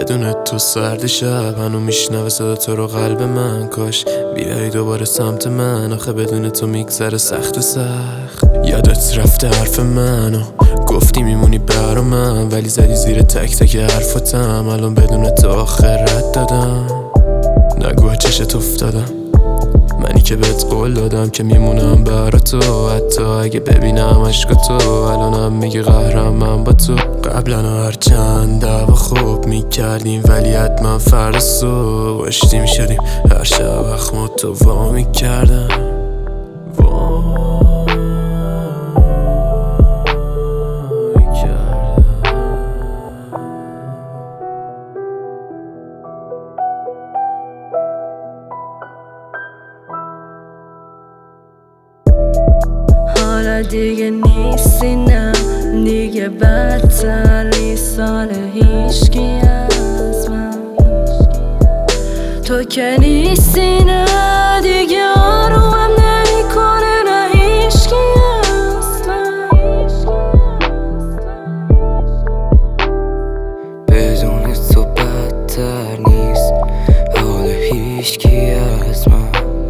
بدون تو سرد شب هنو میشنوه صدا تو رو قلب من. کاش بیایی دوباره سمت من، آخه بدون تو میگذره سخت و سخت. یادت رفته حرف منو گفتی میمونی برا من، ولی زدی زیر تک تک حرفاتم. الان بدون تو آخرت دادم، نگو چشت افتادم. منی که بهت قول دادم که میمونم برا تو، حتی اگه ببینم عشق تو. الانم میگی قهرم من با تو. قبلا هر چند دعوا خوب میکردیم، ولی حتما فردا صبح آشتی میشدیم. هر شب اخمو تو وا میکردم. حالا دیگه نیستی، نه دیگه بدتری سال هیچکی از من. تو که نیستی، نه دیگه آرومم نمیکنه، نه هیچکی اصلا. بدون تو بدتر نیست حال هیچکی از من.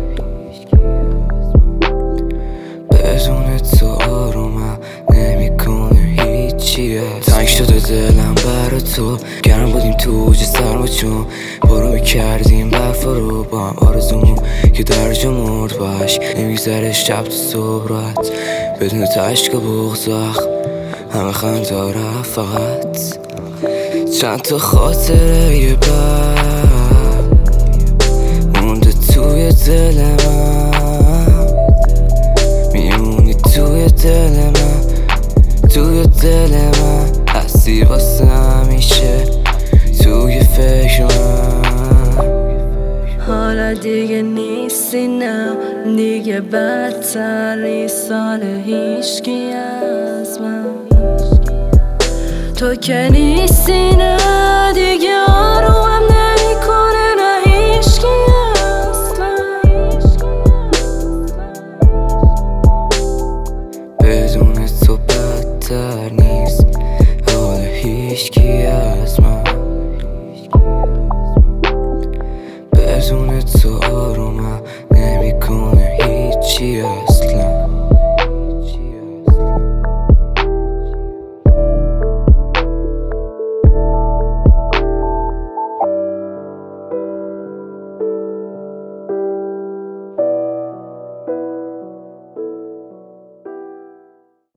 بدون تو آرومم نمیکنه هیچی از تنگ شده دلم برا تو. گرم بودیم تو اوج سرما چون برو میکردیم برف رو با هم. آرزومون که درجا مرد باش نمیگذره شب تو صبح راحت. بدون تو عشق و بغض همه خنده رفت فقط چند تا خاطره یه بد مونده توی دل من. میمونی توی دل من، توی دل من هستی واسه همیشه توی فکر من. حالا دیگه نیستی، نه دیگه بدتری سال هیچکی از من. تو که نیستی، نه دیگه